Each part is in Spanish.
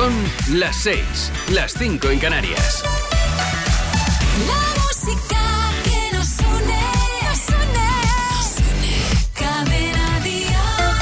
Son las 6, las 5 en Canarias. La música que nos une, Cadena Dial.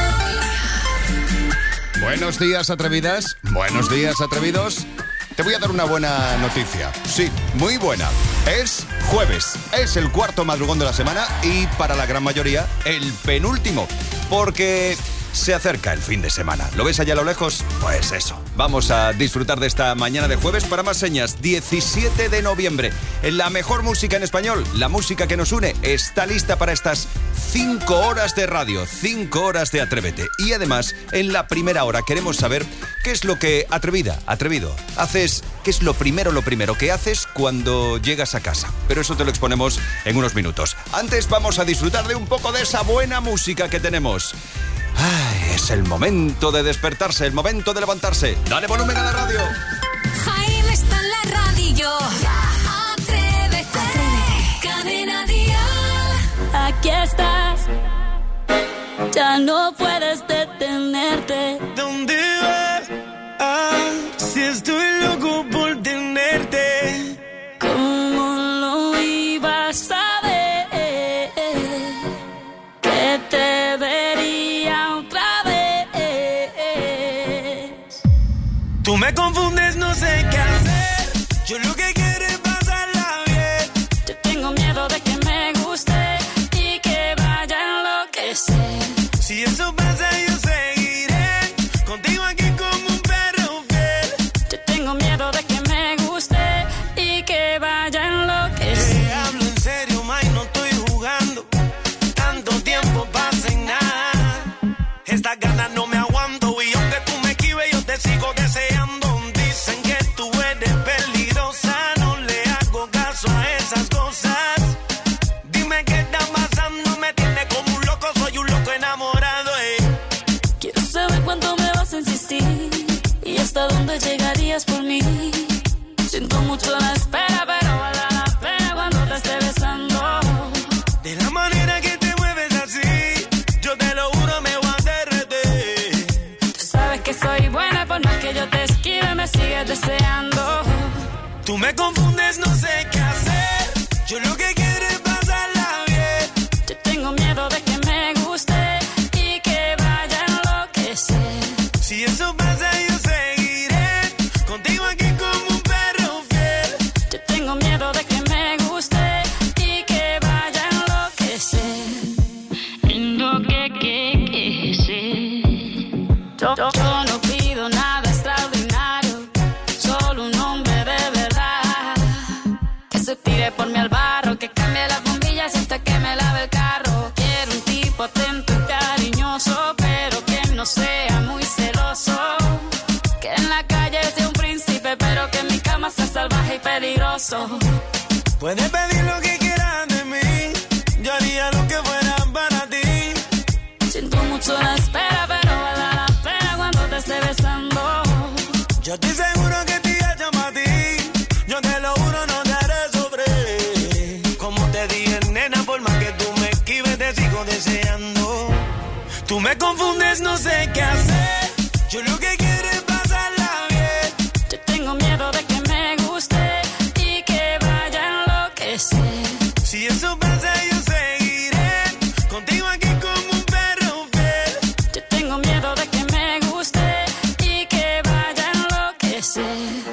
Buenos días, atrevidas. Buenos días, atrevidos. Te voy a dar una buena noticia. Sí, muy buena. Es jueves, es el cuarto madrugón de la semana y para la gran mayoría el penúltimo, porque se acerca el fin de semana. ¿Lo ves allá a lo lejos? Pues eso. Vamos a disfrutar de esta mañana de jueves. Para más señas, 17 de noviembre. La mejor música en español, la música que nos une, está lista para estas 5 horas de radio, 5 horas de Atrévete. Y además, en la primera hora queremos saber qué es lo que, atrevido, haces, qué es lo primero que haces cuando llegas a casa. Pero eso te lo exponemos en unos minutos. Antes vamos a disfrutar de un poco de esa buena música que tenemos. Ay, es el momento de despertarse, el momento de levantarse. Dale volumen a la radio. Jaime está en la radio. Atrévete. Cadena Dial. Aquí estás. Ya no puedes detenerte. ¿Dónde vas? Si estoy loco por tenerte. ¿Cómo lo ibas a ver? Que te vería otra vez. Tú me confundes, no sé qué hacer. Yo lo que quiero es pasarla bien. Yo tengo miedo de que me guste y que vaya a enloquecer. Si eso pasa, yo seguiré contigo aquí como un perro fiel. Yo tengo miedo de que me guste y que vaya a enloquecer. Te hablo en serio, ma, y no estoy jugando. Tanto tiempo pasa en nada. Estas ganas no me aguanto y aunque tú me esquives, yo te sigo deseando. Dicen que tú eres peligrosa, no le hago caso a esas cosas. Dime qué está pasando, me tiene como un loco, soy un loco enamorado. Quiero saber cuánto me vas a insistir y hasta dónde llegarías por mí. Siento mucho la espera, pero vale la pena cuando te esté besando. De la manera que te mueves así, yo te lo juro, me voy a derretir. Tú sabes que soy buena, por más que yo te esquive, me sigues deseando. Tú me confundes, no sé qué hacer. Yo lo que quiero es pasarla bien. Yo tengo miedo de que me guste y que vaya a enloquecer. Si eso pasa, yo seguiré contigo aquí como un perro fiel. Yo tengo miedo de que me guste y que vaya a enloquecer. Yo no pido nada extraordinario, solo un hombre de verdad. Que se tire por mí al barro, que cambie las bombillas hasta que me lave el carro. Quiero un tipo atento y cariñoso, pero que no sea muy celoso. Que en la calle sea un príncipe, pero que en mi cama sea salvaje y peligroso. Puedes pedir lo que quieras de mí, yo haría lo que fuera para ti. Siento mucho la espera, pero vale la pena cuando te esté besando. Yo estoy seguro que te llama a ti, yo te lo juro, no te haré sobre. Como te dije, nena, por más que tú me esquives, te sigo deseando. Tú me confundes, no sé qué hacer. Yo lo que quiero es pasarla bien. Yo tengo miedo de que me guste y que vaya a enloquecer. Si eso pasa, yo seguiré contigo aquí como un perro fiel. Yo tengo miedo de que me guste y que vaya a enloquecer.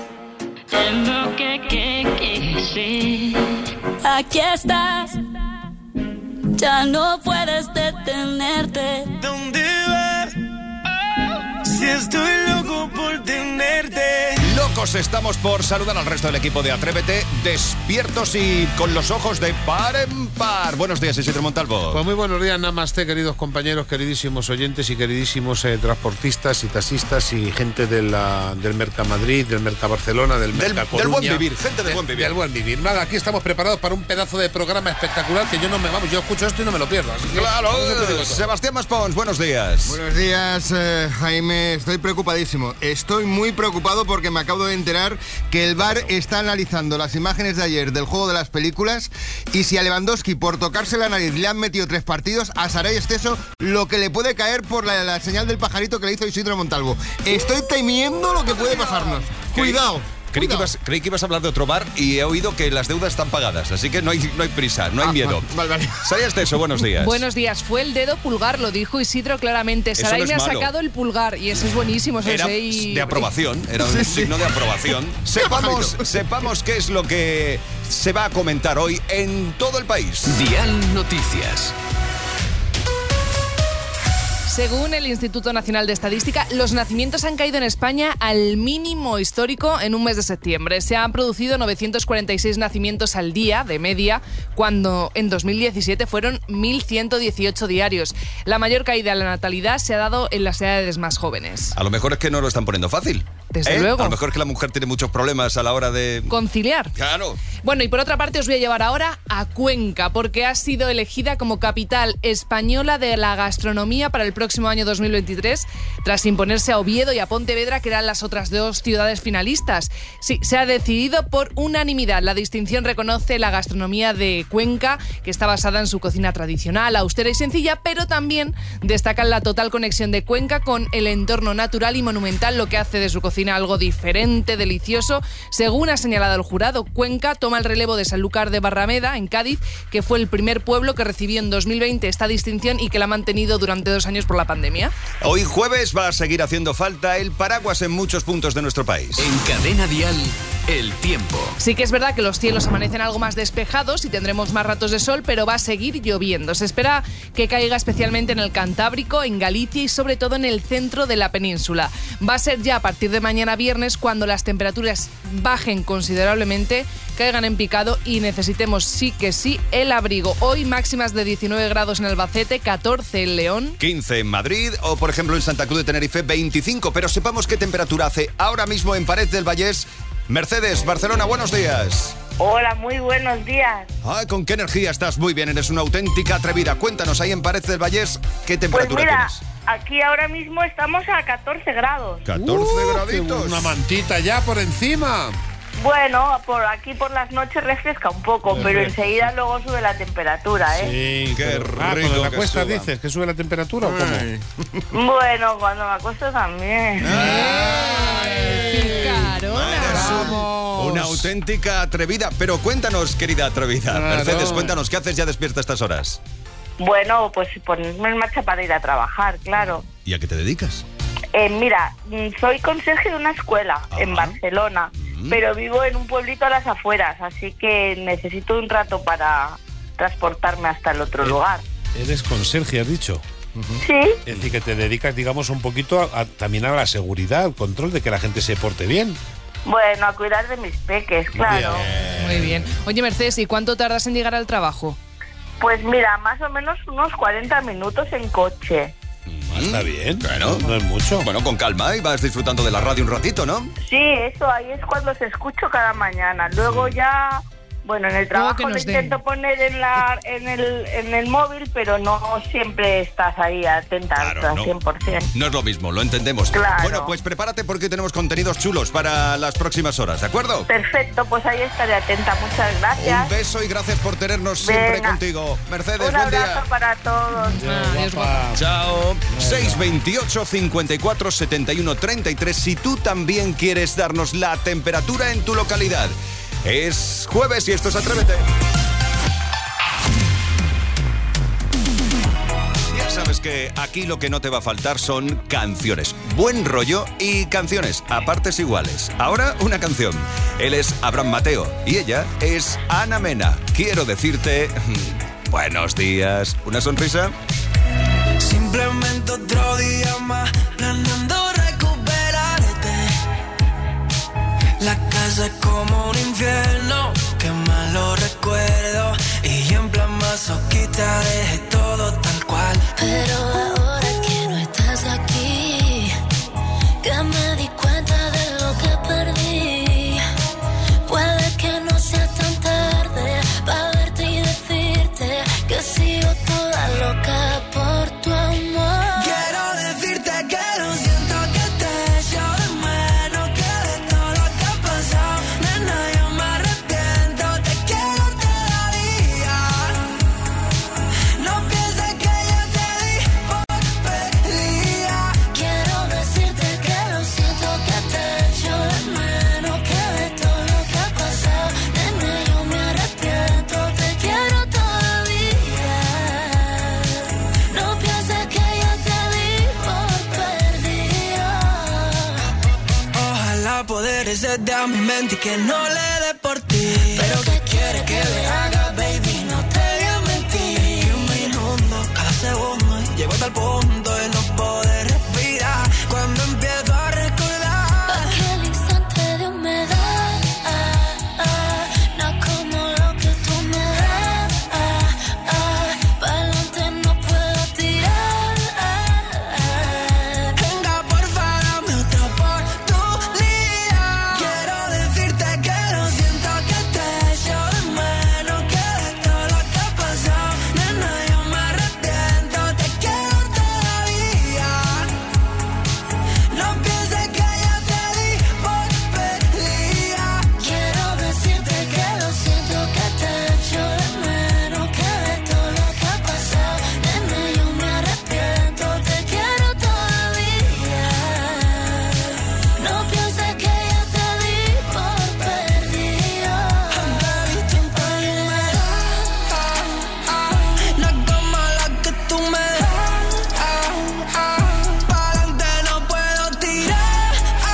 Aquí estás. Ya no puedes detenerte. ¿Dónde vas? Si estoy loco por tenerte. Locos estamos por saludar al resto del equipo de Atrévete, despiertos y con los ojos de par en par. Buenos días, Isidro Montalvo. Pues muy buenos días, namaste, queridos compañeros, queridísimos oyentes y queridísimos transportistas y taxistas y gente del Mercamadrid, del Mercabarcelona, del Mercacoruña. Del buen vivir, gente del buen vivir. Del buen vivir. Nada, aquí estamos preparados para un pedazo de programa espectacular que yo yo escucho esto y no me lo pierdo. Así que, claro, Sebastián Maspons, buenos días. Buenos días, Jaime. Estoy preocupadísimo. Estoy muy preocupado porque me acabo de de enterar que el VAR está analizando las imágenes de ayer del juego de las películas y si a Lewandowski por tocarse la nariz le han metido 3 partidos, a Saray Esteso lo que le puede caer por la señal del pajarito que le hizo Isidro Montalvo. Estoy temiendo lo que puede pasarnos. Cuidado. Creí que ibas a hablar de otro bar y he oído que las deudas están pagadas, así que no hay prisa, no hay miedo. Vale. Saray Esteso, buenos días. Buenos días. Fue el dedo pulgar, lo dijo Isidro claramente. Eso Saray no es me ha malo. sacado el pulgar y ese es buenísimo. Era de aprobación, era un signo de aprobación. Sepamos qué es lo que se va a comentar hoy en todo el país. Dial Noticias. Según el Instituto Nacional de Estadística, los nacimientos han caído en España al mínimo histórico en un mes de septiembre. Se han producido 946 nacimientos al día, de media, cuando en 2017 fueron 1.118 diarios. La mayor caída en la natalidad se ha dado en las edades más jóvenes. A lo mejor es que no lo están poniendo fácil. Desde luego. A lo mejor es que la mujer tiene muchos problemas a la hora de Conciliar. Claro. Bueno, y por otra parte os voy a llevar ahora a Cuenca, porque ha sido elegida como capital española de la gastronomía para el próximo año 2023, tras imponerse a Oviedo y a Pontevedra, que eran las otras 2 ciudades finalistas. Sí, se ha decidido por unanimidad. La distinción reconoce la gastronomía de Cuenca, que está basada en su cocina tradicional, austera y sencilla, pero también destacan la total conexión de Cuenca con el entorno natural y monumental, lo que hace de su cocina algo diferente, delicioso. Según ha señalado el jurado, Cuenca toma el relevo de Sanlúcar de Barrameda, en Cádiz, que fue el primer pueblo que recibió en 2020 esta distinción y que la ha mantenido durante 2 años por la pandemia. Hoy jueves va a seguir haciendo falta el paraguas en muchos puntos de nuestro país. En Cadena Dial, el tiempo. Sí que es verdad que los cielos amanecen algo más despejados y tendremos más ratos de sol, pero va a seguir lloviendo. Se espera que caiga especialmente en el Cantábrico, en Galicia y sobre todo en el centro de la península. Va a ser ya a partir de mañana viernes cuando las temperaturas bajen considerablemente, caigan en picado y necesitemos sí que sí el abrigo. Hoy máximas de 19 grados en Albacete, 14 en León, 15 en Madrid o, por ejemplo, en Santa Cruz de Tenerife, 25. Pero sepamos qué temperatura hace ahora mismo en Pared del Vallés. Mercedes, Barcelona, buenos días. Hola, muy buenos días. Ay, ¿con qué energía estás? Muy bien, eres una auténtica atrevida. Cuéntanos, ahí en Pared del Vallés, ¿qué Pues temperatura mira, tienes? aquí ahora mismo estamos a 14 grados. 14 graditos. Una mantita ya por encima. Bueno, por aquí por las noches refresca un poco, pero enseguida luego sube la temperatura, ¿eh? Sí, Qué rico cuando te que acuestas suba. dices que sube la temperatura o cómo. Bueno, cuando me acuesto también. picarona. Eres una auténtica atrevida. Pero cuéntanos, querida atrevida. Claro. Mercedes, cuéntanos, ¿qué haces ya despierta a estas horas? Bueno, pues ponerme en marcha para ir a trabajar, claro. ¿Y a qué te dedicas? Mira, soy conserje de una escuela en Barcelona, pero vivo en un pueblito a las afueras, así que necesito un rato para transportarme hasta el otro lugar. Eres conserje, has dicho. Sí, Es decir, que te dedicas, digamos, un poquito también a la seguridad, al control de que la gente se porte bien. bueno, a cuidar de mis peques, claro. Muy bien. Oye, Mercedes, ¿y cuánto tardas en llegar al trabajo? Pues mira, más o menos unos 40 minutos en coche. Está bien. Bueno. No es mucho. Bueno, con calma y vas disfrutando de la radio un ratito, ¿no? Sí, eso, ahí es cuando se escucho cada mañana. Luego ya, bueno, en el Luego que trabajo lo nos den. intento poner en el móvil, pero no siempre estás ahí atenta Claro, al no. 100%. No es lo mismo, lo entendemos. Claro. Bueno, pues prepárate porque tenemos contenidos chulos para las próximas horas, ¿de acuerdo? Perfecto, pues ahí estaré atenta. Muchas gracias. Un beso y gracias por tenernos siempre Venga. contigo. Mercedes, Un buen abrazo día. para todos. Adiós, guapa. Chao. 628 54 71 33. Si tú también quieres darnos la temperatura en tu localidad. Es jueves y esto es Atrévete. Ya sabes que aquí lo que no te va a faltar son canciones. Buen rollo y canciones a partes iguales. Ahora una canción. Él es Abraham Mateo y ella es Ana Mena. Quiero decirte buenos días. ¿Una sonrisa? Simplemente otro día más, planeando recuperarte. La casa es como un infierno, qué malo recuerdo. Y en plan masoquista dejé todo tal cual. Pero ahora que no estás aquí, que me di cuenta de lo que perdí. Puede que no sea tan tarde para verte y decirte que sigo toda loca por tu amor. Quiero decirte que lo siento, que te echo de menos, que de todo lo que quieres desde a mi mente y que no le dé por ti. Pero ¿qué quieres que le haga, baby? No te voy a mentir. Que me inundo cada segundo y llego hasta el punto de no poder respirar. Cuando empiezo a recordar aquel instante de humedad, no como lo que tú me das. Pa'lante no puedo tirar. Venga, porfa, dame otra oportunidad. Quiero decirte que lo siento, que te echo de menos, que de todo lo que ha pasado, nena, yo me arrepiento, te quiero todavía. No pienses que ya te di por perdida. Quiero decirte que lo siento, que te echo de menos, que de todo lo que ha pasado, nena, yo me arrepiento, te quiero todavía. No pienses que ya te di por perdida. No es como la que tú me das. Pa'lante no puedo tirar.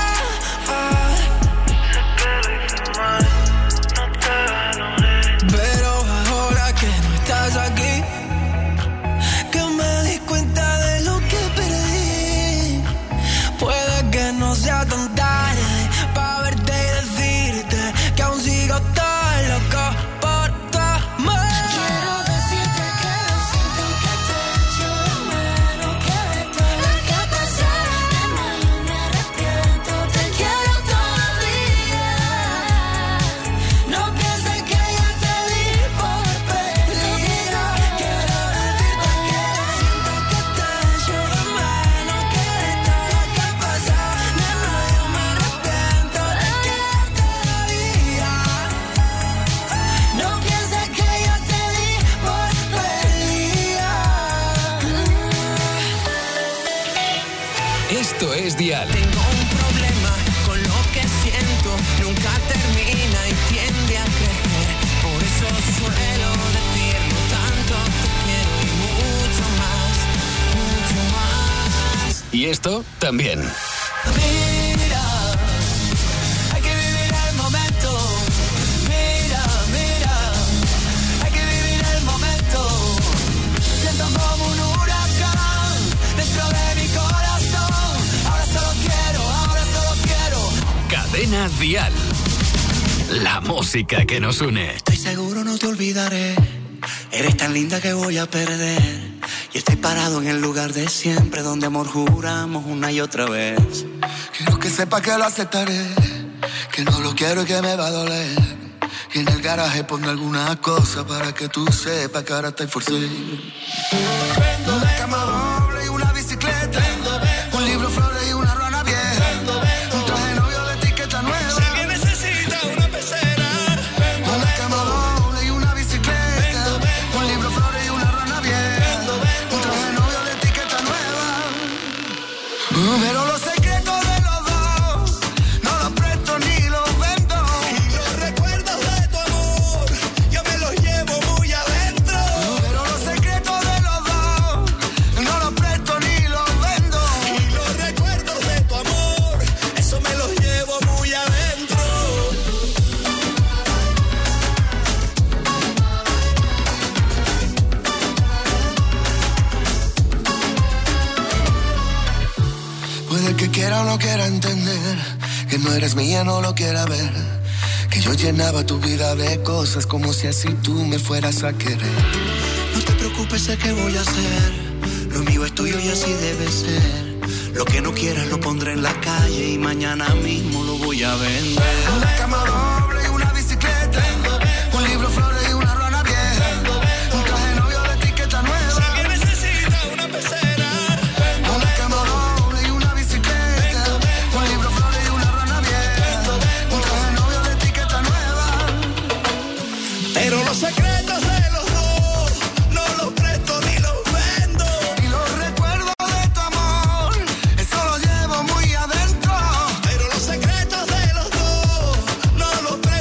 Pero ahora que no estás aquí, que me di cuenta de lo que perdí. Puede que no sea tan tarde pa' verte y decirte que aún sigo tan loco por tu amor. Quiero decirte que lo siento, que te echo de menos, que de todo lo que ha pasado, nena, yo me arrepiento, te quiero todavía. No pienses que ya te di por perdida. Quiero decirte que lo siento, que te echo de menos, que de todo lo que ha pasado, nena, yo me arrepiento, te quiero todavía. No pienses que ya te di por perdida. Esto es Dial. Tengo un problema con lo que siento, nunca termina y tiende a crecer. Por eso suelo decirlo tanto, te quiero y mucho más, mucho más. Y esto también. Mira, hay que vivir el momento. Mira, mira, hay que vivir el momento. Siento como un huracán dentro de mi corazón. Ahora solo quiero. Cadena Dial. La música que nos une. Estoy seguro no te olvidaré. Eres tan linda que voy a perder. Y estoy parado en el lugar de siempre, donde amor juramos una y otra vez. Quiero que sepa que lo aceptaré, que no lo quiero y que me va a doler. Y en el garaje pongo alguna cosa para que tú sepas que ahora estoy forcé. Una cama doble y una bicicleta, un libro, flores y una ruana vieja, un traje de novio de etiqueta nueva. Si alguien necesita una pecera, una cama doble y una bicicleta, un libro, flores y una ruana vieja, un traje de novio de etiqueta nueva. Pero los secretos de los dos no los presto ni los vendo. Y los recuerdos de tu amor yo me los llevo muy adentro. Pero los secretos de los dos no los presto ni los vendo. Y los recuerdos de tu amor, eso me los llevo muy adentro. Puede que quiera o no quiera entender que no eres mía, no lo quiera ver, que yo llenaba tu vida de cosas como si así tú me fueras a querer. No te preocupes, sé que voy a hacer, lo mío es tuyo y así debe ser. Lo que no quieras lo pondré en la calle y mañana mismo lo voy a vender. Una cama doble y una bicicleta, un libro, flores y una ruana vieja, un traje de novio de etiqueta nueva. Si alguien necesita una pecera, una cama doble y una bicicleta, un libro, flores y una ruana vieja, un traje de novio de etiqueta nueva. Pero los secretos de los dos no los presto ni los vendo. Y los recuerdos de tu amor, eso lo llevo muy adentro. Pero los secretos de los dos no los presto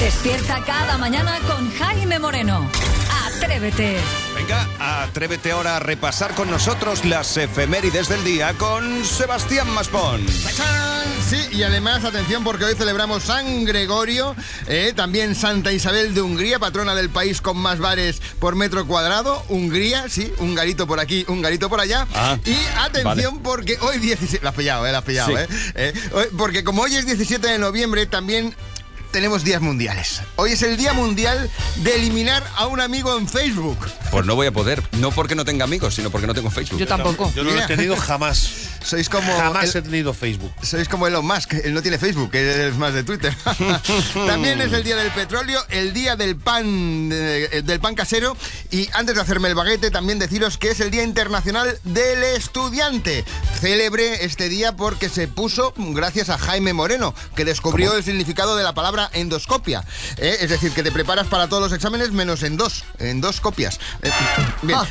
Despierta cada mañana con Jaime Moreno. Atrévete. Venga, atrévete ahora a repasar con nosotros las efemérides del día con Sebastián Maspons. Sí, y además, atención, porque hoy celebramos San Gregorio, también Santa Isabel de Hungría, patrona del país con más bares por metro cuadrado. Hungría, sí, un garito por aquí, un garito por allá. Y atención, vale, porque hoy 17... La has pillado, sí. Porque como hoy es 17 de noviembre, también tenemos días mundiales. Hoy es el Día Mundial de eliminar a un amigo en Facebook. Pues no voy a poder, no porque no tenga amigos, sino porque no tengo Facebook. Yo tampoco. Yo no lo he tenido jamás. Sois como Jamás he tenido Facebook. Sois como Elon Musk, él no tiene Facebook, él es más de Twitter. También es el día del petróleo, el día del pan casero, y antes de hacerme el baguete también deciros que es el Día Internacional del Estudiante. Célebre este día porque se puso gracias a Jaime Moreno, que descubrió el significado de la palabra endoscopia. Es decir, que te preparas para todos los exámenes menos en dos copias. Bien,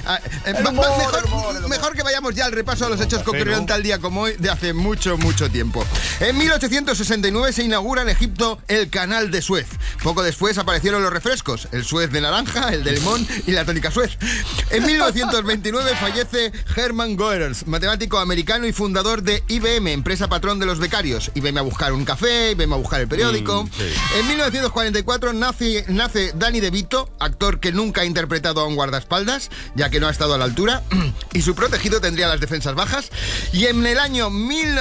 mejor que vayamos ya al repaso a los hechos que ocurrieron tal día como hoy de hace mucho tiempo. En 1869 se inaugura en Egipto el Canal de Suez. Poco después aparecieron los refrescos, el Suez de naranja, el de limón y la tónica Suez. En 1929 fallece Hermann Goethals, matemático americano y fundador de IBM, empresa patrón de los becarios. IBM a buscar un café, IBM a buscar el periódico. Sí. En 1944 nace Danny DeVito, actor que nunca ha interpretado a un guardaespaldas, ya que no ha estado a la altura, y su protegido tendría las defensas bajas. Y en el año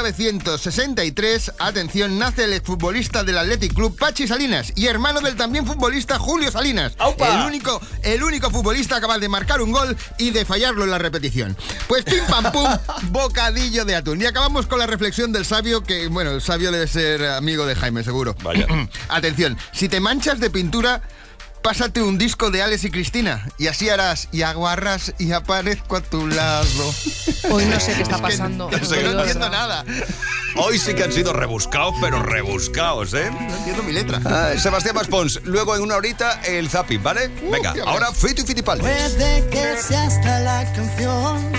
1963, atención, nace el exfutbolista del Athletic Club Pachi Salinas y hermano del también futbolista Julio Salinas. El único futbolista capaz de marcar un gol y de fallarlo en la repetición. Pues pim pam pum, bocadillo de atún. Y acabamos con la reflexión del sabio, que bueno, el sabio debe ser amigo de Jaime, seguro. Vaya. Atención, si te manchas de pintura, pásate un disco de Alex y Cristina y así harás y aguarras y aparezco a tu lado. Hoy no sé qué está pasando. No entiendo nada. Hoy sí que han sido rebuscados, pero rebuscados, ¿eh? No entiendo mi letra. Sebastián Maspons, luego en una horita el zapping, ¿vale? Venga, ahora Fito y Fitipaldi. Puede que sea hasta la canción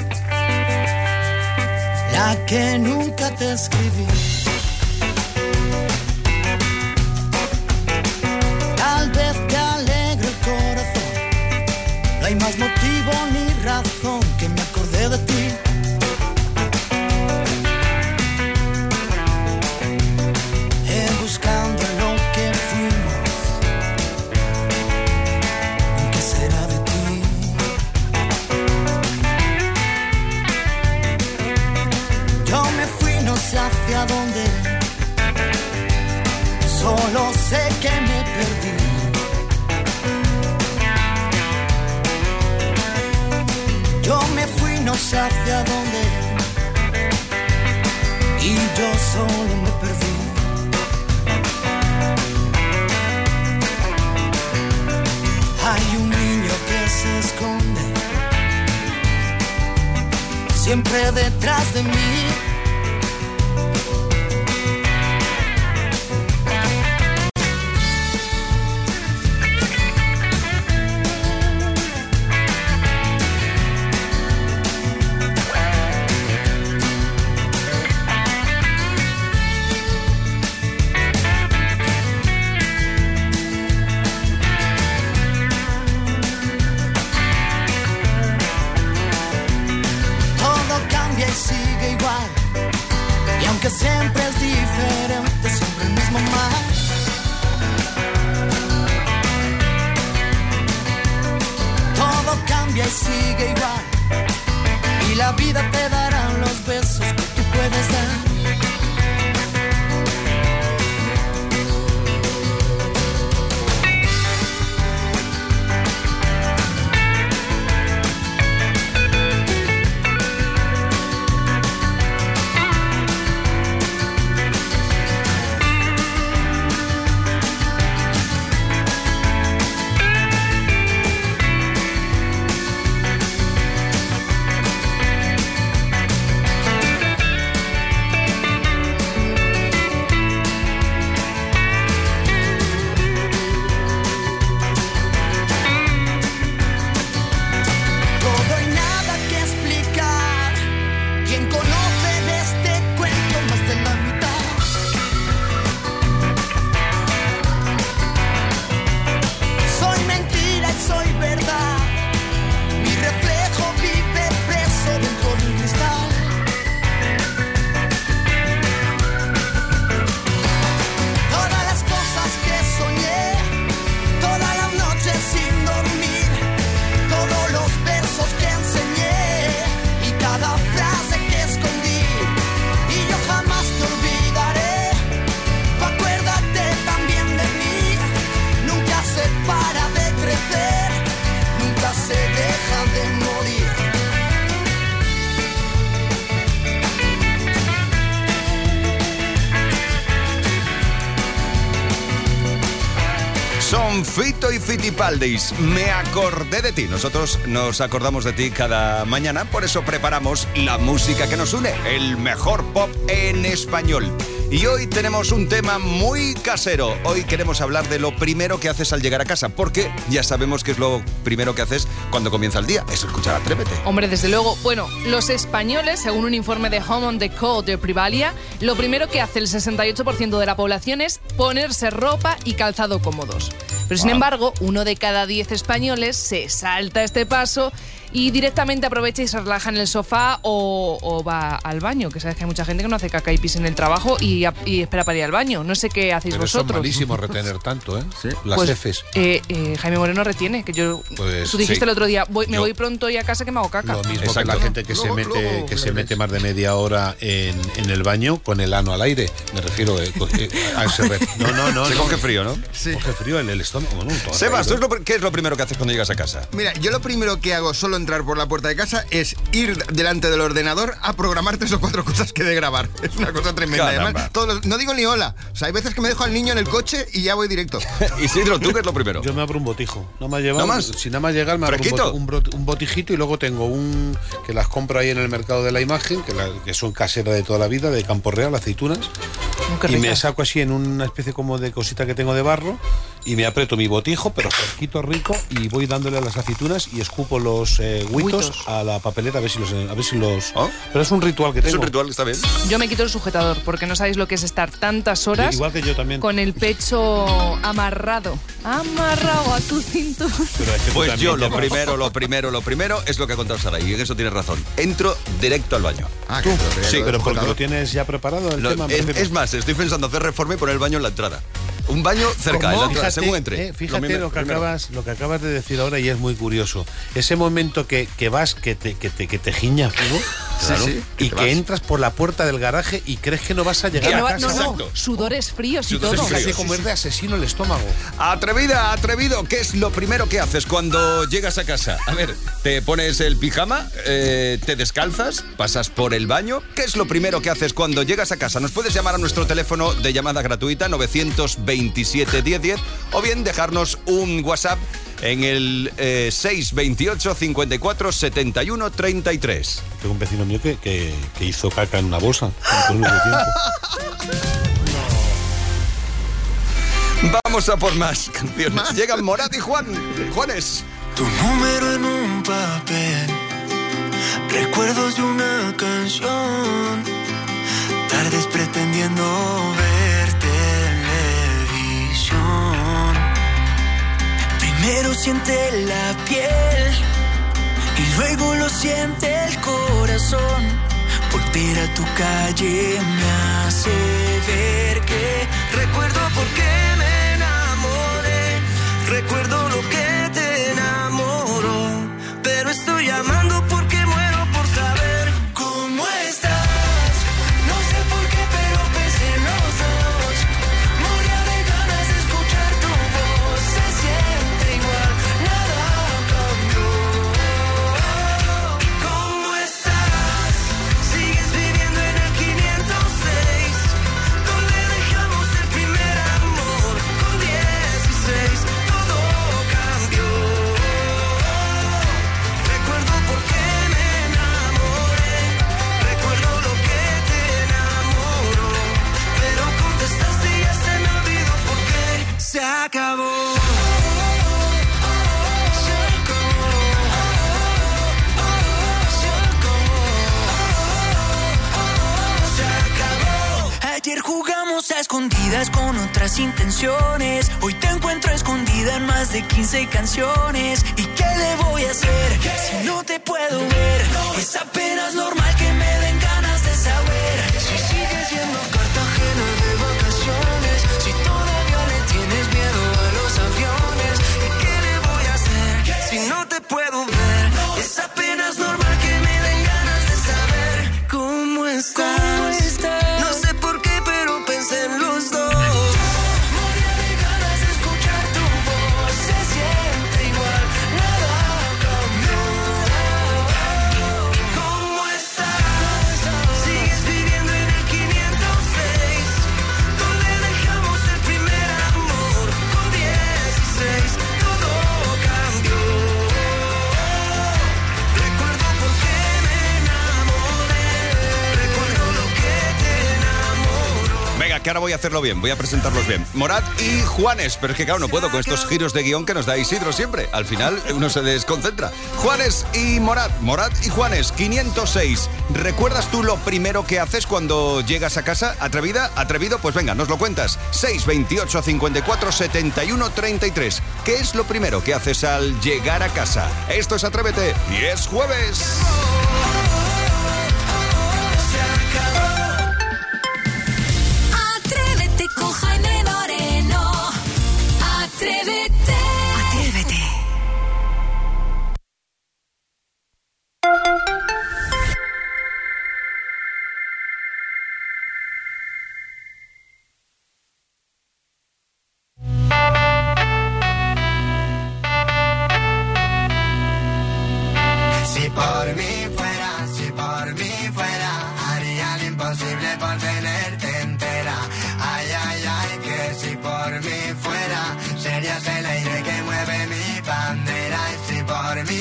la que nunca te escribí. Tal vez te alegre el corazón, no hay más motivo ni razón que me acordé de ti. Buscando lo que fuimos, ¿qué será de ti? Yo me fui, no sé hacia dónde, solo sé que me perdí. Yo me fui, no sé hacia dónde, y yo solo me perdí. Hay un niño que se esconde siempre detrás de mí. Siempre es diferente, siempre el mismo mar. Todo cambia y sigue igual, y la vida te dará los besos que tú puedes dar. Son Fito y Fitipaldis. Me acordé de ti. Nosotros nos acordamos de ti cada mañana, por eso preparamos la música que nos une, el mejor pop en español. Y hoy tenemos un tema muy casero. Hoy queremos hablar de lo primero que haces al llegar a casa, porque ya sabemos que es lo primero que haces cuando comienza el día, es escuchar Atrévete. Hombre, desde luego. Bueno, los españoles, según un informe de Home on the Go de Privalia, lo primero que hace el 68% de la población es ponerse ropa y calzado cómodos. Pero sin embargo, 1 de cada 10 españoles se salta este paso y directamente aprovecha y se relaja en el sofá o va al baño, que sabes que hay mucha gente que no hace caca y pis en el trabajo y espera para ir al baño. No sé qué hacéis pero vosotros. Es malísimo retener tanto, ¿eh? ¿Sí? Las pues, Fs. Jaime Moreno retiene, que yo... Pues, tú dijiste sí. el otro día, me voy pronto y a casa que me hago caca. Lo mismo que la gente que se mete más de media hora en el baño con el ano al aire. Me refiero a ese... No. Se coge frío, ¿no? Sí. Coge frío en el estómago, ¿no? Sebas, ¿qué es lo primero que haces cuando llegas a casa? Mira, yo lo primero que hago solo entrar por la puerta de casa es ir delante del ordenador a programar 3 o 4 cosas que he de grabar. Es una cosa tremenda. Además, no digo ni hola. O sea, hay veces que me dejo al niño en el coche y ya voy directo. Isidro, ¿tú qué es lo primero? Yo me abro un botijo. No me ha llevado. ¿No más? Si nada más llegar, me abro un botijito y luego tengo que las compro ahí en el mercado de la imagen, que son caseras de toda la vida, de Campo Real, aceitunas. Y me saco así en una especie como de cosita que tengo de barro y me aprieto mi botijo, pero fresquito, rico, y voy dándole a las aceitunas y escupo los huitos a la papelera a ver si los... ¿Oh? Pero es un ritual que tengo. Es un ritual, está bien. Yo me quito el sujetador porque no sabéis lo que es estar tantas horas igual que yo también. Con el pecho amarrado a tu cinturón. Pues yo lo primero es lo que ha contado Sara, y en eso tienes razón. Entro directo al baño. ¿Tú? Sí, pero porque lo tienes ya preparado el tema. Es más, estoy pensando hacer reforma y poner el baño en la entrada. Un baño cerca, en la entrada, según entre. Fíjate lo que acabas de decir ahora y es muy curioso. Ese momento que vas, que te giña fuego, claro, sí, y que entras por la puerta del garaje y crees que no vas a llegar a casa. No, sudores fríos y todo. Fíjate cómo es de asesino el estómago. Atrevida, atrevido, ¿qué es lo primero que haces cuando llegas a casa? A ver, te pones el pijama, te descalzas, pasas por el baño. ¿Qué es lo primero que haces cuando llegas a casa? Nos puedes llamar a nuestro teléfono de llamada gratuita 927 1010 o bien dejarnos un WhatsApp en el 628 54 71 33. Tengo un vecino mío que hizo caca en una bolsa por un tiempo. Vamos a por más canciones. Llegan Morat y Juanes. Tu número en un papel, recuerdos de una canción, tardes pretendiendo ver televisión. Primero siente la piel y luego lo siente el corazón. Volver a tu calle me hace ver que recuerdo por qué me enamoré, recuerdo lo que te enamoró, pero estoy llamando porque muero por saber cómo estás. No sé por qué, pero pensé en los dos. Moría de ganas de escuchar tu voz. Se siente igual, nada cambió. ¿Cómo estás? Sigues viviendo en el 506, donde dejamos el primer amor con 16. Todo cambió. Recuerdo por qué me enamoré, recuerdo lo que te enamoró, pero contestaste y ya se me olvidó por qué se acabó. Ayer jugamos a escondidas con otras intenciones. Hoy te encuentro escondida en más de 15 canciones. ¿Y qué le voy a hacer si no te puedo ver? Es apenas normal que me den ganas de saber si sigues yendo a Cartagena de vacaciones, si todavía le tienes miedo a los aviones. ¿Y qué le voy a hacer si no te puedo ver? Es apenas normal que me den ganas de saber cómo estás. No sé por qué, pero pensé en los dos. Moría de ganas de escuchar tu voz. Se siente igual, nada cambió. ¿Cómo estás? Sigues viviendo voy a hacerlo bien, voy a presentarlos bien. Morat y Juanes, pero es que claro, no puedo con estos giros de guión que nos da Isidro siempre. Al final uno se desconcentra. Juanes y Morat y Juanes, 506. ¿Recuerdas tú lo primero que haces cuando llegas a casa? ¿Atrevida? ¿Atrevido? Pues venga, nos lo cuentas. 628 54 71 33. ¿Qué es lo primero que haces al llegar a casa? Esto es Atrévete y es jueves. Atrévete con Jaime Moreno. Atrévete. Atrévete. Si por mí fuera, haría lo imposible por tenerte entera. Ay, ay, ay, que si por mí fuera, serías el aire que mueve mi bandera. Y si por mí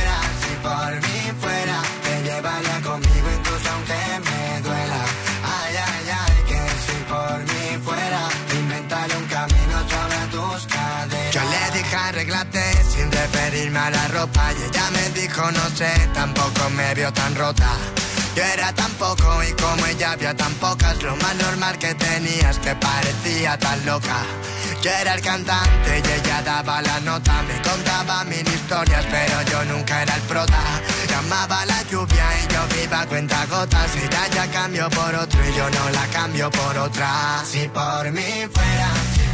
fuera, te llevaría conmigo incluso aunque me duela. Ay, ay, ay, que si por mí fuera, inventaré un camino sobre tus caderas. Yo le dije arréglate sin referirme a la ropa y ella me dijo no sé, tampoco me vio tan rota. Yo era tan poco y como ella había tan pocas, lo más normal que tenías que parecía tan loca. Yo era el cantante y ella daba la nota, me contaba mil historias pero yo nunca era el prota. Llamaba la lluvia y yo iba a cuentagotas, ella ya cambió por otro y yo no la cambio por otra. Si por mí fuera,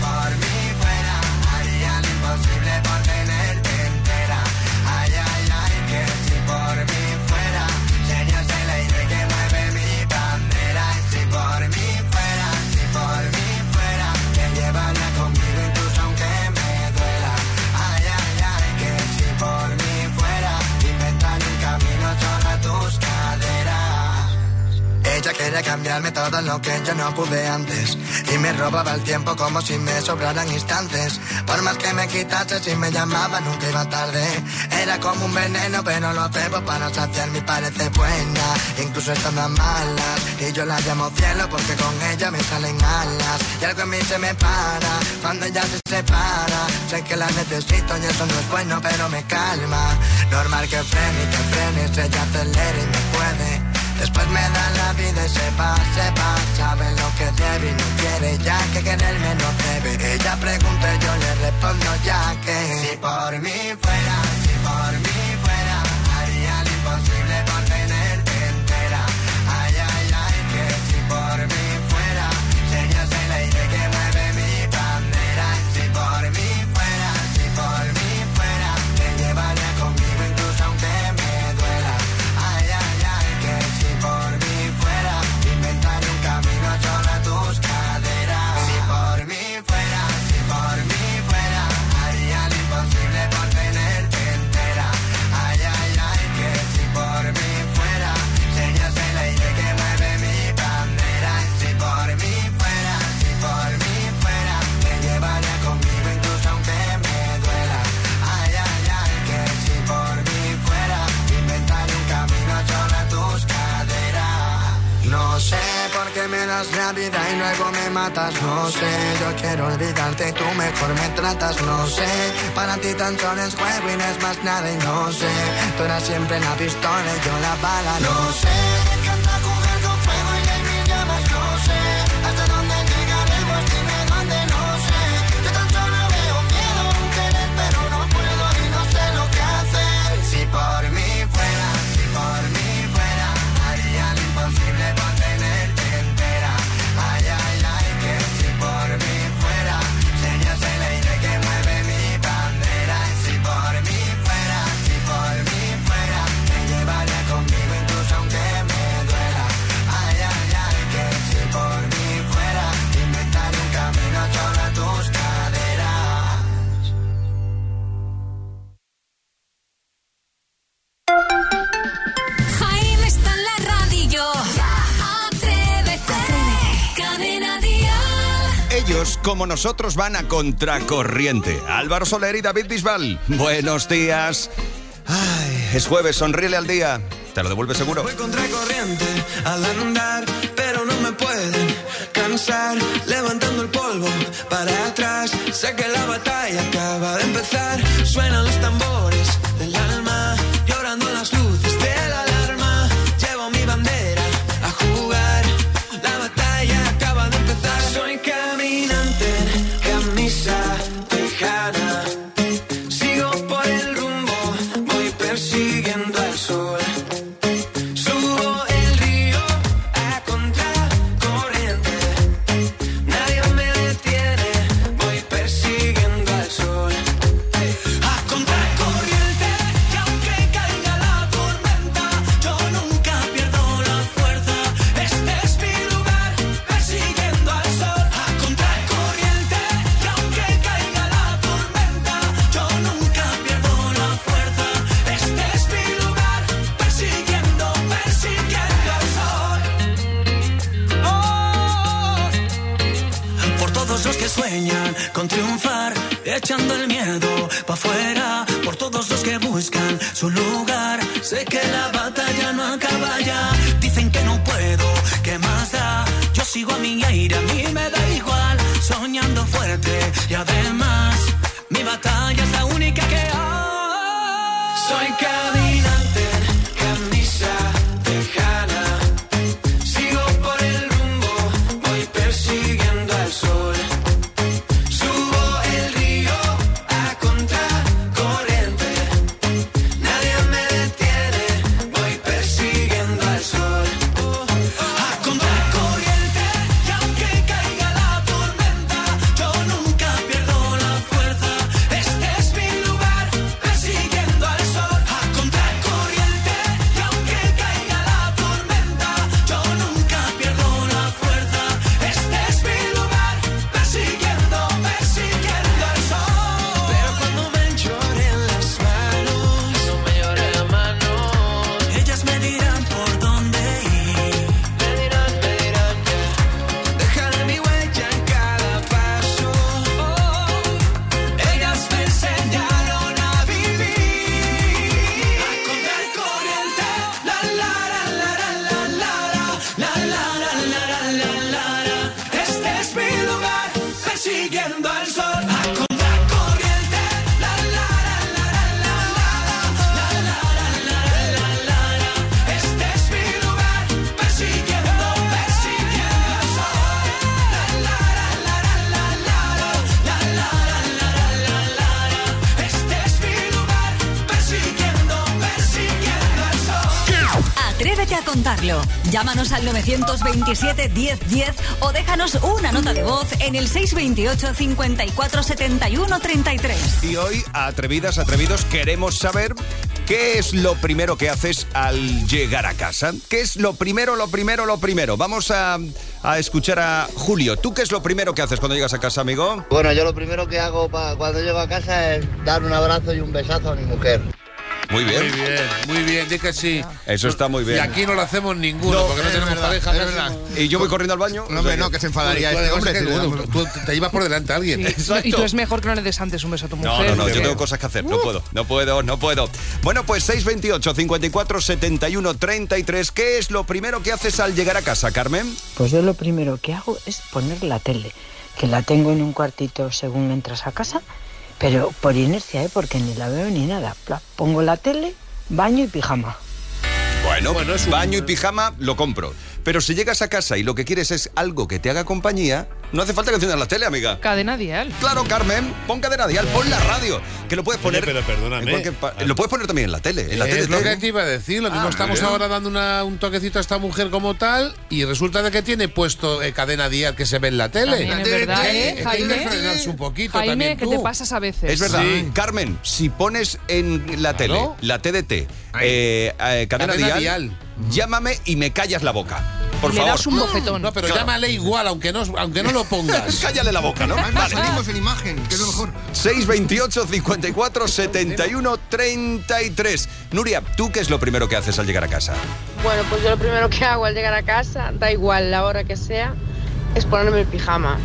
haría lo imposible por tenerte entera. Ay, ay, ay, que si por mí fuera, serías el aire que mueve mi bandera. Y si por mí fuera, te llevaría conmigo incluso aunque me duela. Ay, ay, ay, que si por mí fuera, inventar un camino sobre tus caderas. Ella quería cambiarme todo lo que yo no pude antes y me robaba el tiempo como si me sobraran instantes. Por más que me quitase, si me llamaba nunca iba tarde. Era como un veneno pero lo bebo para saciar mi parece buena, incluso estando a malas. Y yo la llamo cielo porque con ella me salen alas. Y algo en mí se me para cuando ella se separa. Sé que la necesito y eso no es bueno pero me calma. Normal que frene y te frenes, ella acelera y me puede. Después me da la vida y se va, sabe lo que debe y no quiere ya que quererme no debe. Ella pregunta y yo le respondo ya que si por mí fuera, haría lo imposible por tenerte entera. Ay, ay, ay, que si por mí fuera, serías el aire que mueve mi bandera. Si por mí fuera, te llevaría conmigo incluso aunque me duela. Ay, ay, ay, que si por mí fuera, inventaré un camino sobre tus caderas. Si por mí fuera, haría lo imposible por tenerte entera. Ay, ay, ay, que si por mí fuera, serías el aire que mueve mi bandera. Si por mí fuera, te llevaría conmigo incluso aunque me duela. Ay, ay, ay, que si por mí fuera, inventaré un camino sobre tus caderas. No sé por qué me das la vida y luego me matas, no sé. Yo quiero olvidarte y tú mejor me tratas, no sé. Para ti tan solo es juego y no es más nada y no sé. Tú eras siempre la pistola y yo la bala, no sé. Me encanta jugar con fuego y hay mil llamas, no sé. Hasta dónde llegaremos, dime dónde, no sé. Yo tan solo veo miedo, un querer pero no puedo y no sé lo que hacer. Si por mí fuera, haría lo imposible por tenerte entera. Ay, ay, ay, que si por mí fuera, serías el aire que mueve mi bandera. Y si por mí fuera, te llevaría conmigo incluso aunque me duela. Ay, ay, ay, que si por mí fuera, inventaré un camino sobre tus caderas. Jaime está en la radio. Atrévete. Cadena Dial. Ellos, como nosotros, van a contracorriente. Álvaro Soler y David Bisbal. Buenos días. Ay, es jueves, sonríele al día. ¿Te lo devuelve seguro? Voy contracorriente al andar, pero no me pueden cansar. pasar, levantando el polvo para atrás. Sé que la batalla acaba de empezar. Suenan los tambores del alma, llorando en las luces de la alarma. Llevo mi bandera a jugar, la batalla acaba de empezar. Soy caminante, camisa tejana. Sigo por el rumbo, voy persiguiendo al sol. Subo el río a contracorriente. Nadie me detiene, voy persiguiendo al sol. A contracorriente, y aunque caiga la tormenta, yo nunca pierdo la fuerza. Este es mi lugar, persiguiendo al sol. A contracorriente, y aunque caiga la tormenta, yo nunca pierdo la fuerza. Este es mi lugar, persiguiendo al sol. Oh. Por todos los que sueñan con triunfar, echando el miedo pa' afuera. Por todos los que buscan su lugar, sé que la batalla no acaba ya. Dicen que no puedo, ¿qué más da? Yo sigo a mi aire, a mí me da igual. Soñando fuerte y además mi batalla es la única que hay. Soy caminante, camisa tejana. Sigo por el rumbo, voy persiguiendo al sol. Subo el río a contracorriente. Nadie me detiene, voy persiguiendo al sol. A contracorriente, y aunque caiga la tormenta, yo nunca pierdo la fuerza. Este es mi lugar, persiguiendo al sol. A contracorriente, y aunque caiga la tormenta, yo nunca pierdo la fuerza. Este es mi lugar, persiguiendo al sol. Pero cuando me lloren las manos, no me lloren las manos, ellas me dirán por dónde ir. Me dirán, dejaré mi huella en cada paso. Ellas me enseñaron a vivir. A contracorriente, la la la la la la la la la la la la. Este es mi lugar, persiguiendo al sol. A contracorriente, la la la la la la la la la. Este es mi lugar, persiguiendo al sol. La la la la la la la la. Este es mi lugar, persiguiendo al sol. Atrévete a contarlo. Llámanos al 927 1010 o déjanos una nota de voz en el 628 54 71 33. Y hoy, atrevidas, atrevidos, queremos saber qué es lo primero que haces al llegar a casa. ¿Qué es lo primero? Vamos a escuchar a Julio. ¿Tú qué es lo primero que haces cuando llegas a casa, amigo? Bueno, yo lo primero que hago cuando llego a casa es dar un abrazo y un besazo a mi mujer. Muy bien. Muy bien, di que sí. Eso está muy bien. Y aquí no lo hacemos ninguno, porque no tenemos pareja. Es verdad. Y yo voy corriendo al baño. No, hombre, no, que se enfadaría este hombre. Tú te llevas por delante a alguien. Y tú es mejor que no le des antes un beso a tu mujer. No, yo tengo cosas que hacer. No puedo. Bueno, pues 628 54 71 33. ¿Qué es lo primero que haces al llegar a casa, Carmen? Pues yo lo primero que hago es poner la tele, que la tengo en un cuartito según entras a casa, pero por inercia, porque ni la veo ni nada. Pongo la tele, baño y pijama. Bueno, baño y pijama lo compro. Pero si llegas a casa y lo que quieres es algo que te haga compañía, no hace falta que enciendas la tele, amiga. Cadena Dial. Claro, Carmen, pon Cadena Dial, pon la radio, que lo puedes poner. Oye, pero perdóname. Lo puedes poner también en la tele. En la tele es lo que te iba a decir. Lo mismo estamos ahora dando un toquecito a esta mujer como tal y resulta de que tiene puesto Cadena Dial que se ve en la tele. También es verdad, Jaime. Hay que frenarse un poquito. Jaime, también que tú. te pasas a veces. Es verdad. Sí. Carmen, si pones en la tele, la TDT, Cadena Dial, llámame y me callas la boca. Por favor. Le das un bofetón. No, pero llámale igual, aunque no lo pongas. Cállale la boca, ¿no? Además, salimos en imagen, que es lo mejor. 628 54 71 33. Nuria, ¿tú qué es lo primero que haces al llegar a casa? Bueno, pues yo lo primero que hago al llegar a casa, da igual la hora que sea, es ponerme el pijama.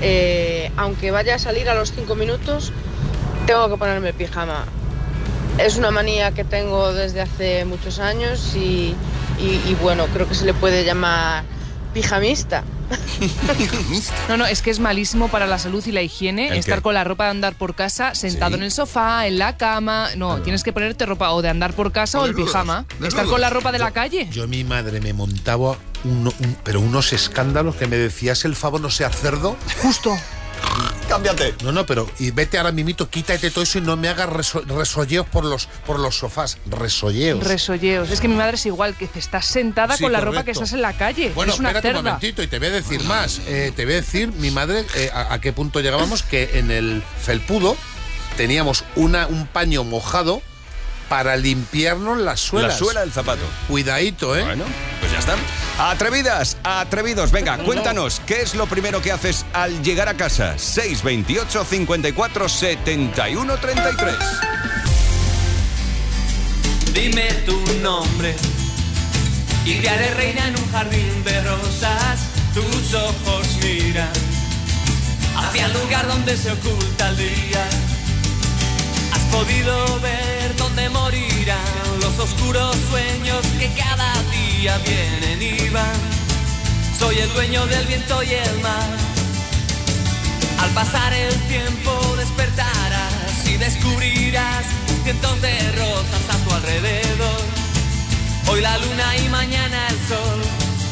Aunque vaya a salir a los 5 minutos, tengo que ponerme el pijama. Es una manía que tengo desde hace muchos años y bueno, creo que se le puede llamar pijamista. No, es que es malísimo para la salud y la higiene estar con la ropa de andar por casa, sentado en el sofá, en la cama. No, tienes que ponerte ropa o de andar por casa o el pijama. Estar con la ropa de la calle. Yo, mi madre me montaba pero unos escándalos que me decías el favor no seas cerdo. Justo. Cámbiate. No, pero y vete ahora mimito, quítate todo eso y no me hagas resolleos por los sofás. Resolleos. Es que mi madre es igual, que estás sentada con la ropa que estás en la calle. Bueno, es una espérate cerda. un momentito y te voy a decir más. Te voy a decir, mi madre, a qué punto llegábamos, que en el felpudo teníamos un paño mojado para limpiarnos las suelas. La suela del zapato. Cuidadito, ¿eh? Bueno, pues ya está. Atrevidas, atrevidos, venga, cuéntanos, ¿qué es lo primero que haces al llegar a casa? 628 54 71 33. Dime tu nombre y te haré reina en un jardín de rosas. Tus ojos miran hacia el lugar donde se oculta el día. Has podido ver dónde morirán los oscuros sueños que cada día vienen y van. Soy el dueño del viento y el mar. Al pasar el tiempo despertarás y descubrirás cientos de rosas a tu alrededor. Hoy la luna y mañana el sol.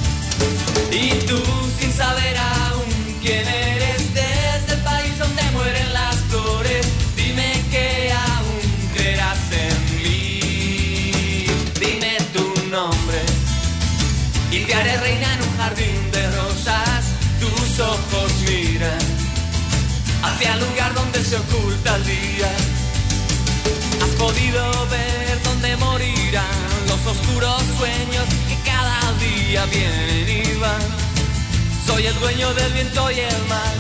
Y tú sin saber aún quién eres, desde el país donde mueren las flores, dime que aún creerás en mí. Dime tu nombre y te haré reina en un jardín de rosas. Tus ojos miran hacia el lugar donde se oculta el día. Has podido ver dónde morirán los oscuros sueños que cada día vienen y van. Soy el dueño del viento y el mar.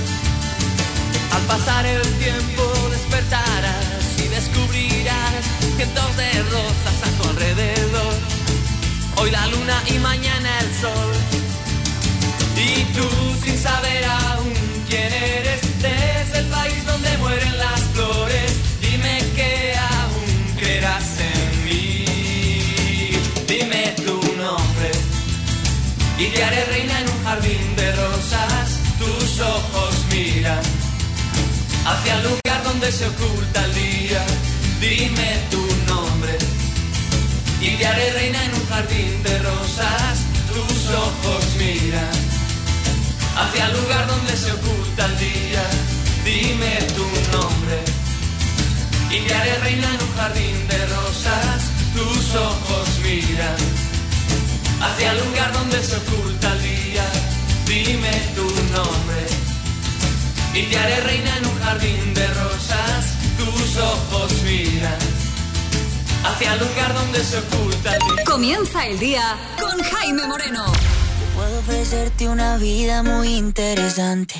Al pasar el tiempo despertarás y descubrirás cientos de rosas a tu alrededor. Hoy la luna y mañana el sol. Y tú sin saber aún quién eres, desde el país donde mueren las flores, dime que aún creerás en mí. Dime tu nombre y te haré reina en un jardín de rosas. Tus ojos miran hacia el lugar donde se oculta el día. Dime tu nombre y te haré reina en un jardín de rosas. Tus ojos miran hacia el lugar donde se oculta el día. Dime tu nombre y te haré reina en un jardín de rosas. Tus ojos miran hacia el lugar donde se oculta el día. Dime tu nombre y te haré reina en un jardín de rosas. Tus ojos miran hacia el lugar donde se oculta el día. Comienza el día con Jaime Moreno. Puedo ofrecerte una vida muy interesante,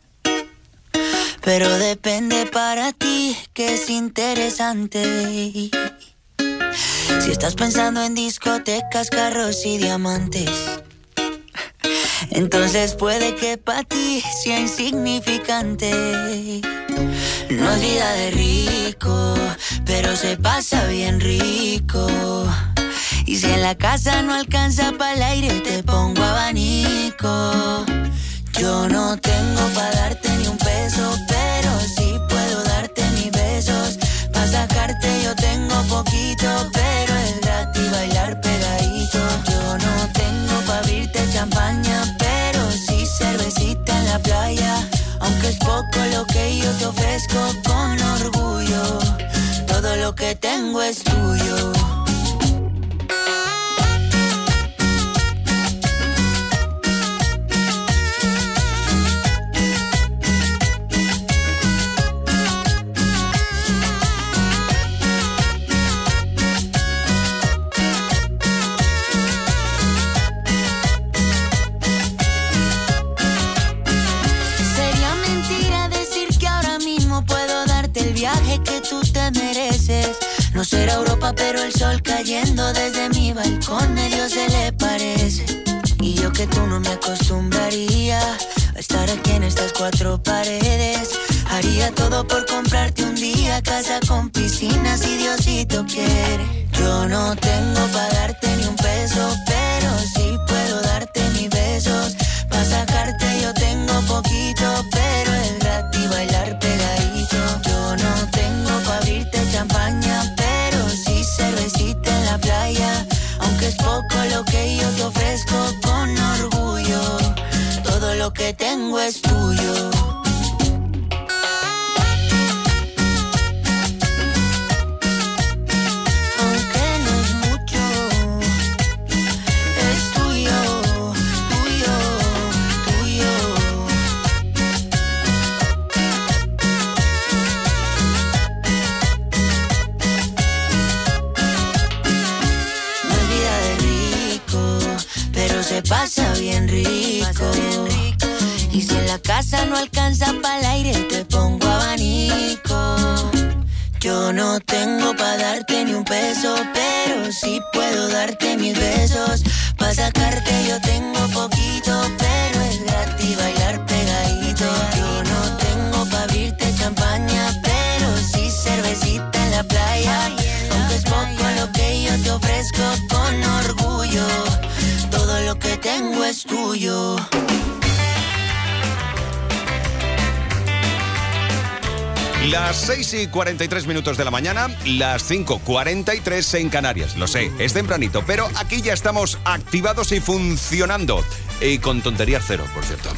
pero depende para ti que es interesante. Si estás pensando en discotecas, carros y diamantes, entonces puede que para ti sea insignificante. No es vida de rico, pero se pasa bien rico. Y si en la casa no alcanza para el aire, te pongo abanico. Yo no tengo para darte ni un peso, pero sí puedo darte mis besos. Pa' sacarte yo tengo poquito, pero es gratis bailar pegadito. Yo no tengo pa' abrirte champaña, pero sí cervecita en la playa. Aunque es poco lo que yo te ofrezco con orgullo, todo lo que tengo es tuyo. Que tú te mereces. No será Europa, pero el sol cayendo desde mi balcón medio se le parece. Y yo que tú no me acostumbraría a estar aquí en estas cuatro paredes. Haría todo por comprarte un día casa con piscina si Diosito quiere. Yo no tengo para darte ni un peso, pero sí puedo darte mis besos. Pa' sacar tengo es tuyo. Se pasa bien rico. Y si en la casa no alcanza pa'l aire, te pongo abanico. Yo no tengo pa' darte ni un peso, pero sí puedo darte mis besos. Pa' sacarte yo tengo poquito, pero es gratis bailar pegadito. Yo no tengo pa' abrirte champaña, pero sí cervecita en la playa. Aunque es poco lo que yo te ofrezco con orgullo. Todo lo que tengo es tuyo. Las 6:43 de la mañana, las 5:43 en Canarias. Lo sé, es tempranito, pero aquí ya estamos activados y funcionando. Y con tonterías cero, por cierto.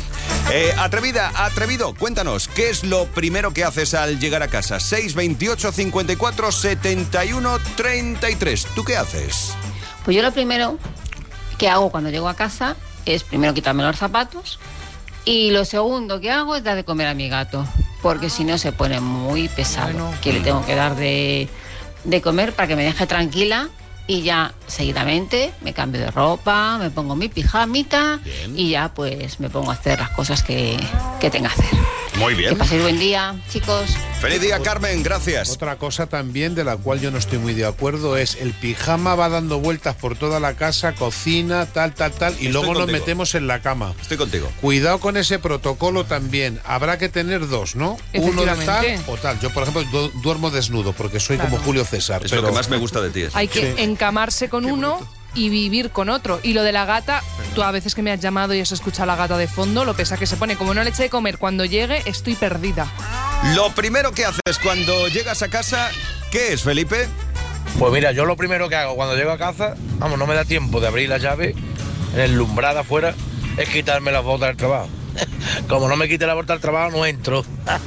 Atrevido, cuéntanos, ¿qué es lo primero que haces al llegar a casa? 628 54 71 33. ¿Tú qué haces? Pues yo lo primero que hago cuando llego a casa es primero quitarme los zapatos y lo segundo que hago es dar de comer a mi gato, porque si no se pone muy pesado. Bueno, que le tengo que dar de comer para que me deje tranquila y ya seguidamente me cambio de ropa, me pongo mi pijamita. Bien. Y ya pues me pongo a hacer las cosas que tenga que hacer. Muy bien. Que paséis buen día, chicos. Feliz día, Carmen, gracias. Otra cosa también de la cual yo no estoy muy de acuerdo es el pijama va dando vueltas por toda la casa, cocina, tal, y luego nos metemos en la cama. Estoy contigo. Cuidado con ese protocolo también. Habrá que tener dos, ¿no? Uno de tal o tal. Yo, por ejemplo, duermo desnudo porque soy como Julio César. Es lo que más me gusta de ti. Hay que encamarse con uno y vivir con otro. Y lo de la gata, tú a veces que me has llamado y has escuchado a la gata de fondo, lo pesa que se pone. Como no le eche de comer cuando llegue, estoy perdida. Lo primero que haces cuando llegas a casa, ¿qué es, Felipe? Pues mira, yo lo primero que hago cuando llego a casa, vamos, no me da tiempo de abrir la llave en el lumbrado afuera, es quitarme las botas del trabajo. Como no me quite la bota del trabajo, no entro.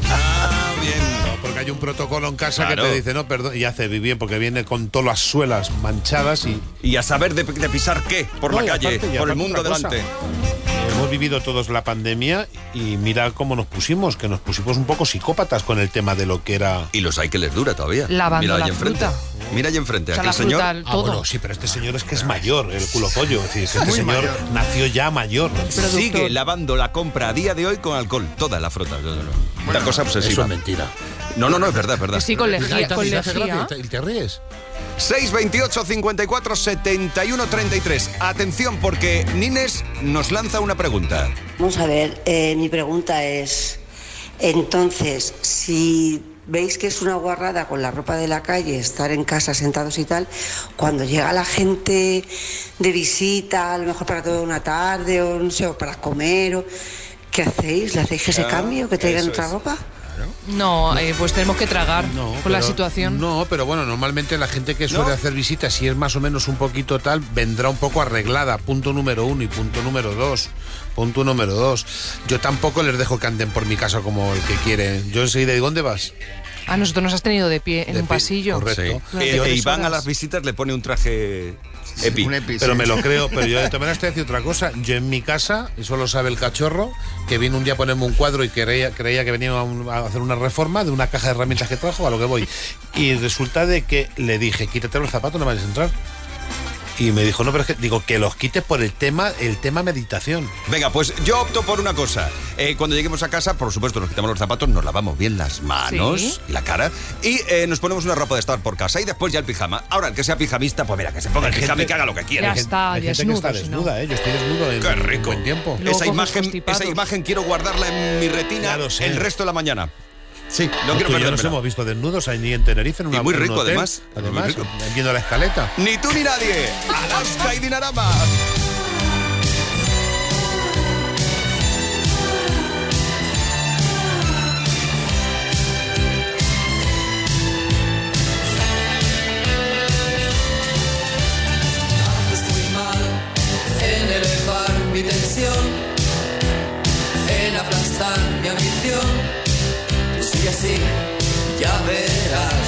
Bien. Porque hay un protocolo en casa que te dice, no, perdón, y hace bien, porque viene con todas las suelas manchadas y a saber de pisar qué por la calle, por el mundo delante. Hemos vivido todos la pandemia y mira cómo nos pusimos, que nos pusimos un poco psicópatas con el tema de lo que era. Y los hay que les dura todavía. Lavando la fruta. Mira ahí enfrente, o sea, aquel señor. Todo. Bueno, sí, pero este señor es que es mayor, el culo pollo. Es decir, este señor nació ya mayor. Sigue lavando la compra a día de hoy con alcohol, toda la fruta. Una cosa obsesiva. Eso es mentira. No, es verdad, es verdad. Sí, con lejía. ¿Y te ríes? 628 54 71 33. Atención, porque Nines nos lanza una pregunta. Vamos a ver, mi pregunta es, entonces, si veis que es una guarrada con la ropa de la calle estar en casa sentados y tal, cuando llega la gente de visita, a lo mejor para toda una tarde o no sé, o para comer, ¿qué hacéis? ¿Le hacéis ese cambio, que traigan otra ropa? No, pues tenemos que tragar por la situación. No, pero bueno, normalmente la gente que suele hacer visitas, si es más o menos un poquito tal, vendrá un poco arreglada. Punto número 1 y punto número 2. Punto número 2. Yo tampoco les dejo que anden por mi casa como el que quiere. Yo enseguida digo, ¿dónde vas? A nosotros nos has tenido de pie en un pasillo. Correcto. Sí. Y van a las visitas, le pone un traje epi. Pero me lo creo, pero yo de todas maneras te voy a decir otra cosa. Yo en mi casa, eso lo sabe el cachorro, que vino un día a ponerme un cuadro y creía que venía a hacer una reforma de una caja de herramientas que trajo, a lo que voy. Y resulta de que le dije, quítate los zapatos, no vayas a entrar. Y me dijo, no, pero es que digo que los quites por el tema meditación. Venga, pues yo opto por una cosa. Cuando lleguemos a casa, por supuesto, nos quitamos los zapatos, nos lavamos bien las manos y la cara y nos ponemos una ropa de estar por casa y después ya el pijama. Ahora, el que sea pijamista, pues mira, que se ponga el pijama y que haga lo que quiera. Ya está, hay gente que está desnuda, yo estoy desnudo en buen tiempo. Esa imagen quiero guardarla en mi retina el resto de la mañana. Sí, no quiero perderme. Nos hemos visto desnudos ahí en Tenerife en una muy rico, hotel, además rico. Viendo la escaleta. Ni tú ni nadie. Alaska y Dinarama. Estoy mal en elevar mi tensión, en aplazar ya verás.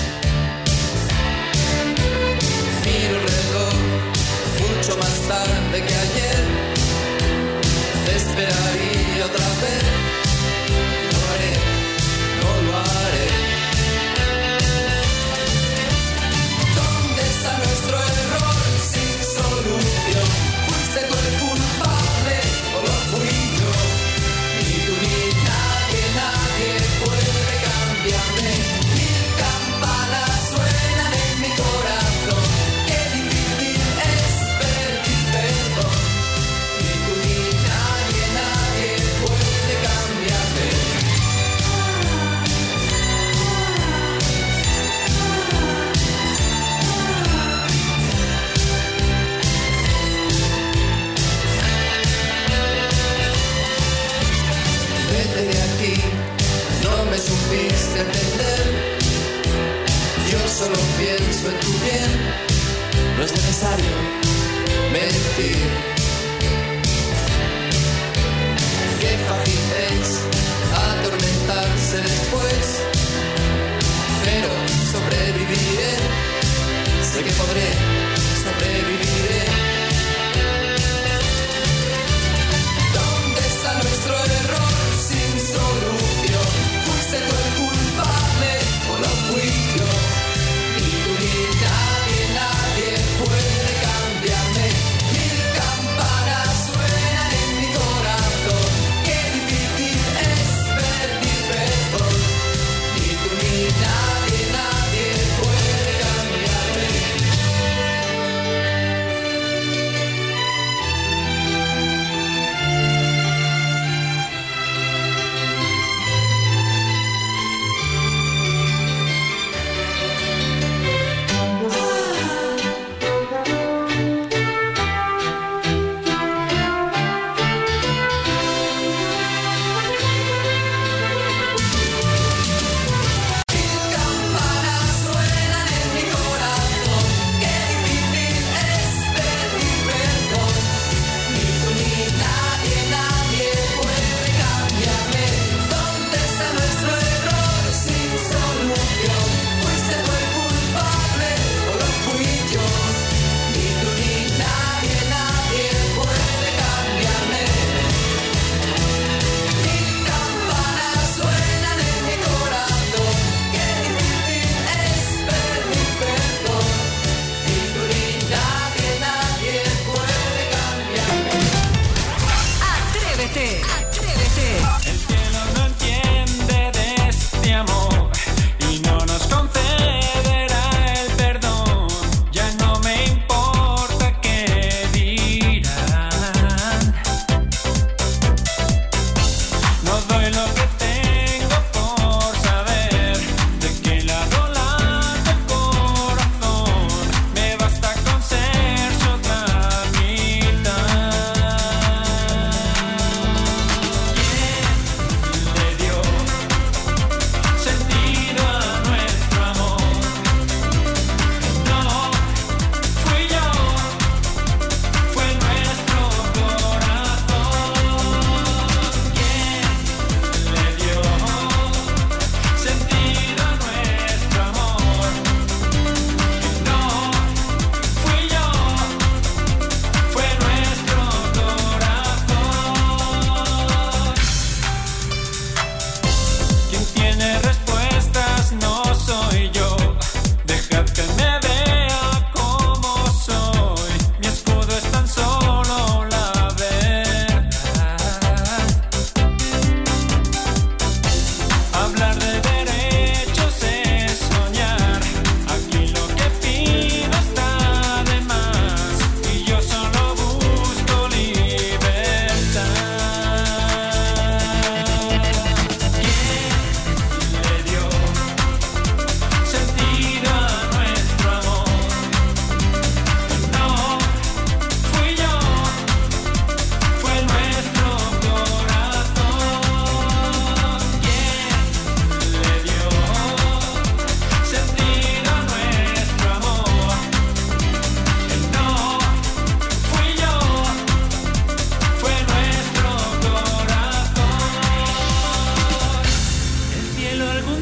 Miro el reloj mucho más tarde que ayer. Te esperaría otra vez. No haré, no lo haré. ¿Dónde está nuestro error sin solución? ¿Fuiste tú el culpable o lo fui yo? Ni tú ni nadie, nadie puede cambiarme. Mil campanas suenan en mi corazón. Qué difícil es pedir perdón. Ni tú ni nadie, nadie puede cambiarme. Vete de aquí, no me supiste entender. Yo solo pienso en tu bien. No es necesario mentir. Qué fácil es atormentarse después, pero sobreviviré. Sé que podré, sobreviviré. ¿Dónde está nuestro error sin solución? ¿Fuiste tú el culpable o lo fui yo? Ni tú ni nadie, nadie puede cambiarme. Mil campanas suenan en mi corazón. Qué difícil es pedir perdón. Ni tú ni nadie, nadie puede cambiarme.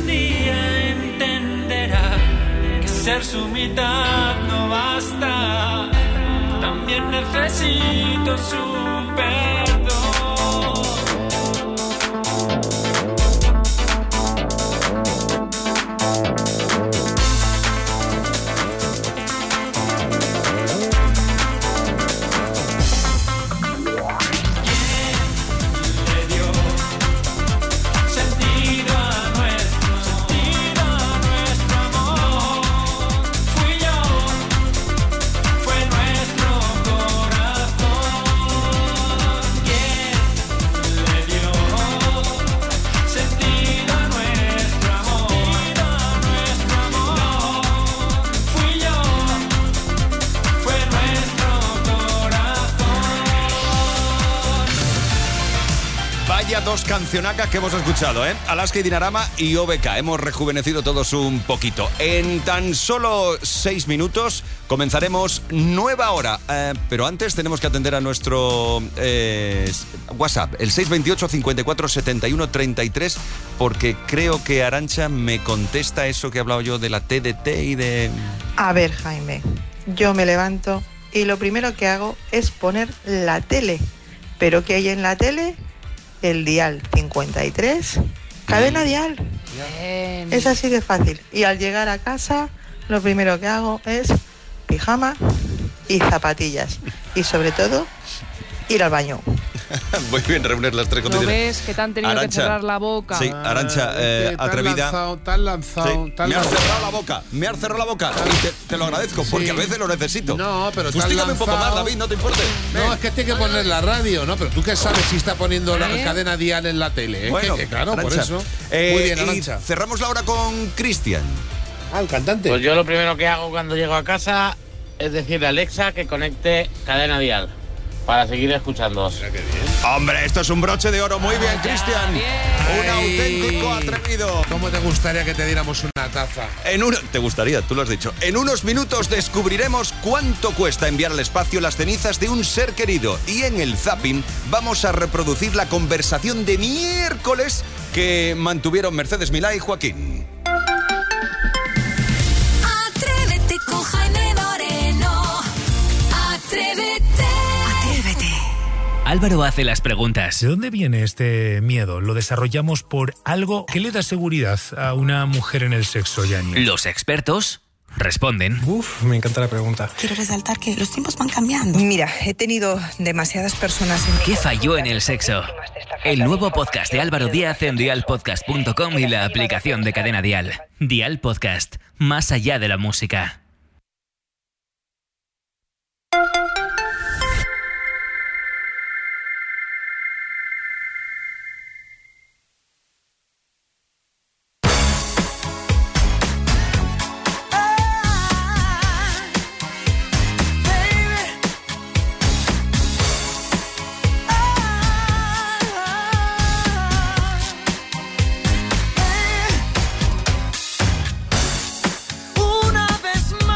día entenderá que ser su mitad no basta. También necesito su perdón. Dos cancionacas que hemos escuchado, Alaska y Dinarama y OBK. Hemos rejuvenecido todos un poquito. En tan solo 6 minutos comenzaremos nueva hora. Pero antes tenemos que atender a nuestro WhatsApp, el 628 54 71 33, porque creo que Arantxa me contesta eso que he hablado yo de la TDT y de... A ver, Jaime, yo me levanto y lo primero que hago es poner la tele. ¿Pero qué hay en la tele? El dial 53, cadena dial. Bien. Es así de fácil. Y al llegar a casa, lo primero que hago es pijama y zapatillas. Y sobre todo, ir al baño. Muy bien, reunir las tres ¿Lo condiciones. ves? Que te han tenido Arantxa, que cerrar la boca. Sí, Arantxa, atrevida. Te has lanzado. Sí, me has cerrado la boca. Me has cerrado la boca. Y te lo agradezco, porque a veces lo necesito. No, pero fustígame un poco más, David, no te importe. No, es que tiene que poner la radio, ¿no? Pero tú qué sabes si está poniendo la cadena dial en la tele. Bueno, claro, Arantxa, por eso. Muy bien, Arantxa. Y cerramos la hora con Cristian. Ah, el cantante. Pues yo lo primero que hago cuando llego a casa es decirle a Alexa que conecte cadena dial para seguir escuchándoos. Hombre, esto es un broche de oro. Muy bien, Cristian. Un auténtico atrevido. ¿Cómo te gustaría que te diéramos una taza? Te gustaría, tú lo has dicho. En unos minutos descubriremos cuánto cuesta enviar al espacio las cenizas de un ser querido. Y en el Zapping vamos a reproducir la conversación de miércoles que mantuvieron Mercedes Milá y Joaquín. Atrévete con Jaime Moreno. Atrévete. Álvaro hace las preguntas. ¿De dónde viene este miedo? ¿Lo desarrollamos por algo que le da seguridad a una mujer en el sexo, Yani? Los expertos responden. Me encanta la pregunta. Quiero resaltar que los tiempos van cambiando. Mira, he tenido demasiadas personas en... ¿Qué falló en el sexo? El nuevo podcast de Álvaro Díaz en dialpodcast.com y la aplicación de Cadena Dial. Dial Podcast, más allá de la música. Una vez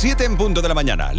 7 en punto de la mañana.